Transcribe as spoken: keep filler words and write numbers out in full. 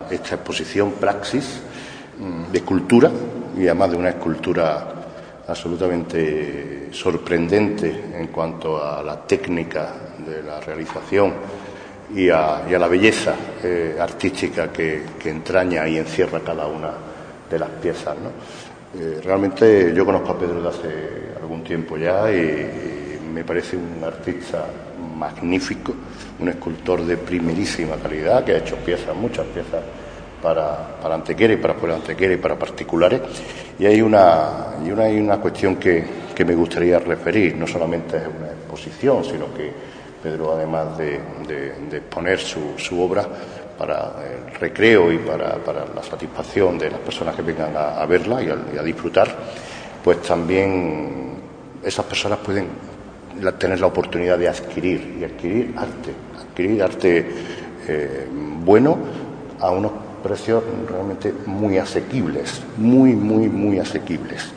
esta exposición Praxis de escultura, y además de una escultura absolutamente sorprendente en cuanto a la técnica de la realización y a, y a la belleza eh, artística que, que entraña y encierra cada una de las piezas, ¿no? Eh, realmente yo conozco a Pedro de hace algún tiempo ya y, y me parece un artista magnífico, un escultor de primerísima calidad que ha hecho piezas, muchas piezas para, para Antequera y para fuera de Antequera y para particulares. Y hay una, y una, hay una cuestión que, que me gustaría referir, no solamente es una exposición, sino que Pedro, además de, de, de exponer su, su obra para el recreo y para, para la satisfacción de las personas que vengan a, a verla y a, y a disfrutar, pues también esas personas pueden la, tener la oportunidad de adquirir y adquirir arte, adquirir arte eh, bueno a unos precios realmente muy asequibles, muy, muy, muy asequibles.